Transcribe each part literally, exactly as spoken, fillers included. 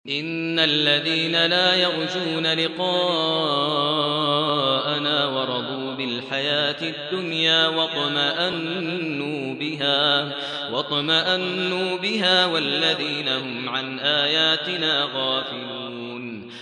إن الذين لا يرجون لقاءنا ورضوا بالحياة الدنيا واطمأنوا بها واطمأنوا بها والذين هم عن آياتنا غافلون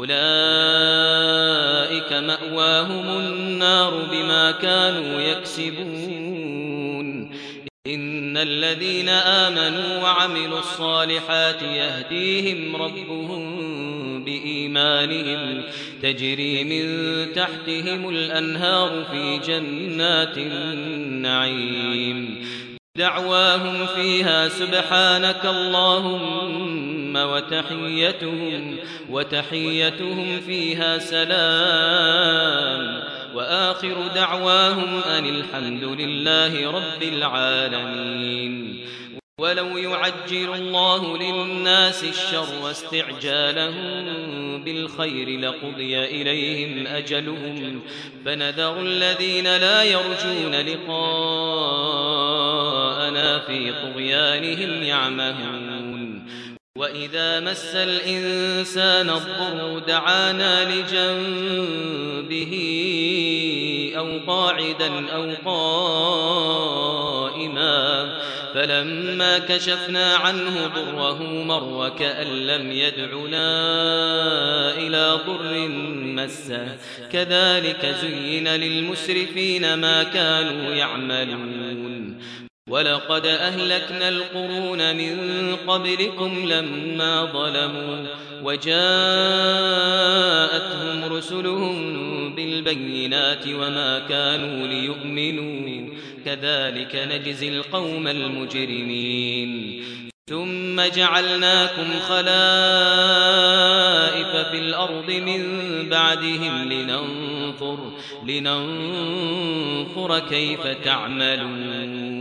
أولئك مأواهم النار بما كانوا يكسبون إن الذين آمنوا وعملوا الصالحات يهديهم ربهم بإيمانهم تجري من تحتهم الأنهار في جنات النعيم دعواهم فيها سبحانك اللهم وتحيتهم وتحيتهم فيها سلام وآخر دعواهم أن الحمد لله رب العالمين. ولو يعجل الله للناس الشر واستعجالهم بالخير لقضي إليهم أجلهم فنذر الذين لا يرجون لقاءنا في طغيانهم يعمهون وإذا مس الإنسان الضر دعانا لجنبه أو قاعدا أو قائما فلما كشفنا عنه ضره مر كأن لم يدعنا إلى ضر مسه كذلك زين للمسرفين ما كانوا يعملون ولقد أهلكنا القرون من قبلكم لما ظلموا وجاءتهم رسلهم بالبينات وما كانوا ليؤمنوا كذلك نجزي القوم المجرمين ثم جعلناكم خلائف في الأرض من بعدهم لننظر, لننظر كيف تعملون